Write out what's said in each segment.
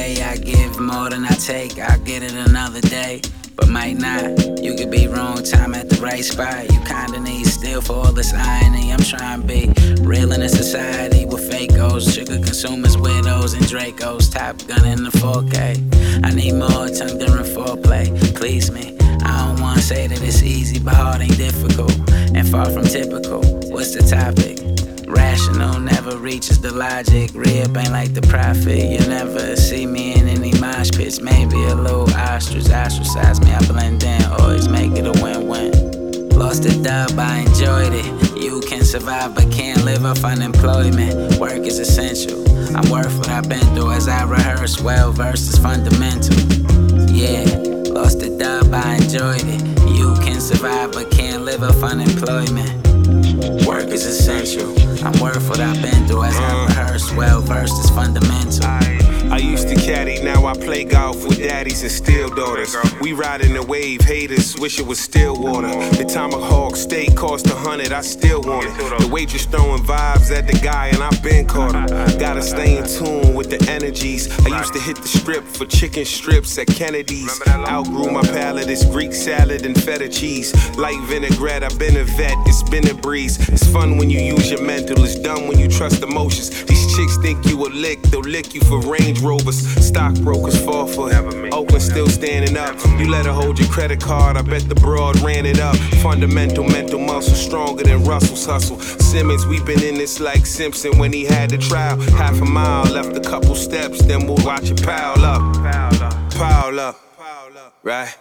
way. I give more than I take, I'll get it another day, but might not. You could be wrong time at the right spot. You kinda need still for all this irony. I'm trying to be real in a society with fake goals, sugar consumers, widows, and Dracos. Top Gun in the 4K. I need more tongue during foreplay. Please me. I don't wanna say that it's easy, but hard ain't difficult, and far from typical. What's the topic? Rational never reaches the logic. Rib ain't like the prophet. You never see me in any mosh pits. Maybe a little ostracize me, I blend in. Always make it a win-win. Lost the dub, I enjoyed it. You can survive but can't live off unemployment. Work is essential. I'm worth what I've been through as I rehearse. Well versed is fundamental. Yeah, lost the dub, I enjoyed it. You can survive but can't live off unemployment. Work is essential. I'm worth what I've been through as I rehearse. Well versed is fundamental. I used to caddy, now I play golf with daddies and still daughters. We riding the wave, haters wish it was still water. The tomahawk steak cost $100, I still want it. The waitress throwing vibes at the guy and I've been caught her. Gotta stay in tune with the energies. I used to hit the strip for chicken strips at Kennedy's. Outgrew my palate, it's Greek salad and feta cheese. Light vinaigrette, I've been a vet, it's been a breeze. It's fun when you use your mental, it's dumb when you trust emotions. These chicks think you a lick, they'll lick you for Range Rovers. Stockbrokers fall for it. Oakland still standing up. You let her hold your credit card, I bet the broad ran it up. Fundamental mental muscle, stronger than Russell's hustle. Simmons, we been in this like Simpson when he had the trial. Half a mile, left a couple steps, then we'll watch it pile up. Pile up, right?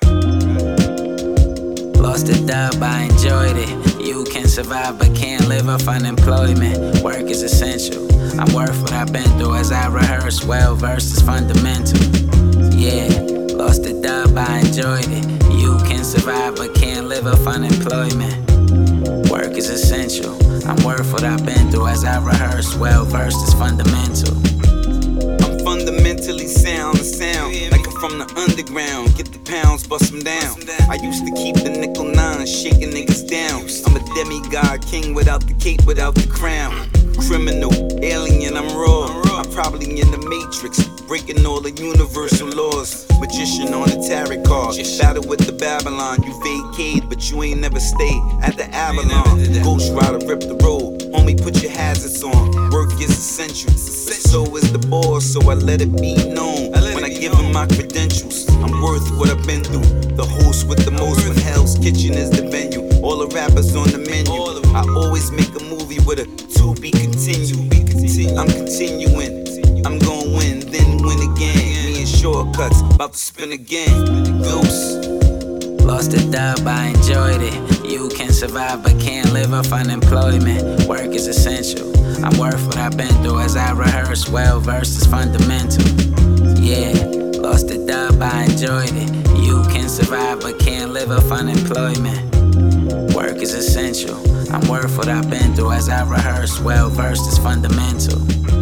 Lost the dub, I enjoyed it. You can survive but can't live off unemployment. Work is essential. I'm worth what I've been through as I rehearse. Well versed is fundamental. Yeah, lost the dub, I enjoyed it. You can survive but can't live off unemployment. Work is essential. I'm worth what I've been through as I rehearse. Well versed is fundamental. I'm fundamentally sound, like I'm from the underground. Get the pounds, bust them down. I used to keep the nickel nine, shaking niggas down. I'm a demigod, king without the cape, without the crown. Criminal, alien, I'm raw. I'm probably in the Matrix, breaking all the universal laws. Magician on a tarot card, battle with the Babylon. You vacate, but you ain't never stay at the Avalon. Ghost Rider, rip the road. Homie, put your hazards on. Work is essential. So is the boss, so I let it be known. When I give him my credentials, I'm worth what I've been through. The host with the most when Hell's Kitchen is the venue. All the rappers on the menu. I always make a movie with a to be continued. I'm continuing. I'm gonna win, then win again. Me and Shortcuts, about to spin again. Ghost. Lost the dub, I enjoyed it. You can survive but can't live off unemployment. Work is essential. I'm worth what I've been through as I rehearse. Well versed is fundamental. Yeah, lost the dub, I enjoyed it. You can survive but can't live off unemployment. Work is essential. I'm worth what I've been through as I rehearse. Well versed is fundamental.